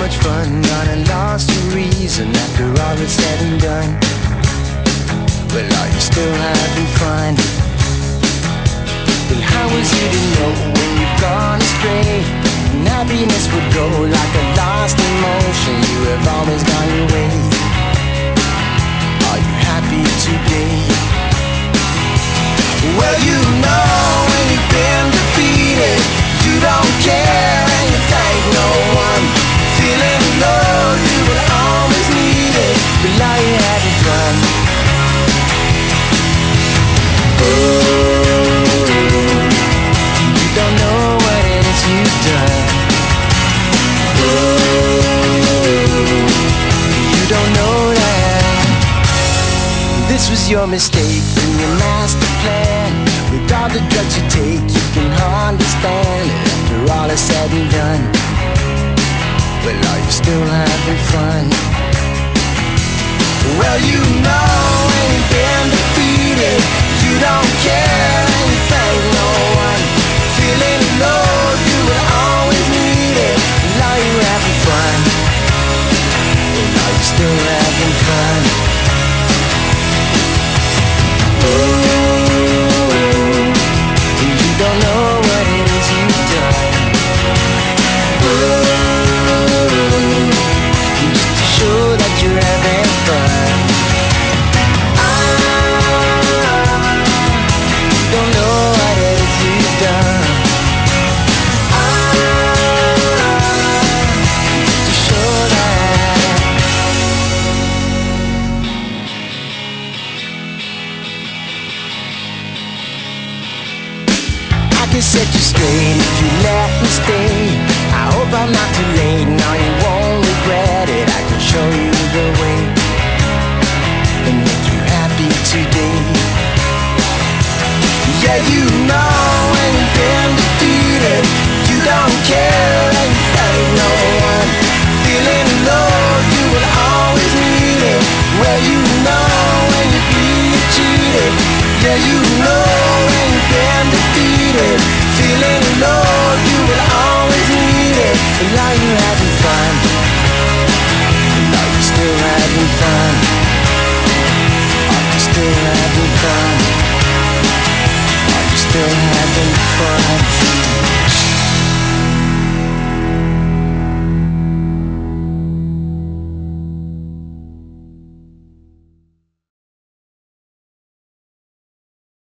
much fun, gonna lost your reason after all is said and done. Well, are you still having fun? Well, how was you to know when you've gone astray? And happiness would go like a lost emotion. You have always gone your way. Are you happy today? Well, you know when you've been defeated, you don't care and you thank no one. Feeling low, you will always need it. But are you having fun? Ooh, you don't know what it is you've done. Ooh, you don't know that this was your mistake in your master plan. With all the drugs you take, you can understand it after all is said and done. Well, are you still having fun? Well, you know when you've been defeated, you don't care and you thank no one. Feeling low, you will always need it. Well, are you having fun? Well, are you still having fun? Ooh, you don't know what it is you've done. Ooh, just to show that you're having fun. You don't know what it is you've done. Just to show that. I can set you straight if you let me stay. I hope I'm not too late, no, you won't regret it. I can show you the way and make you happy today. Yeah, you know when you've been defeated, you don't care and you thank no one. Feeling low, you will always need it. Well, you know when you're being cheated. Yeah, you know when you've been defeated. Feeling low, you will always need it. And are you having fun? And are you still having fun? Are you still having fun? Are you still having fun?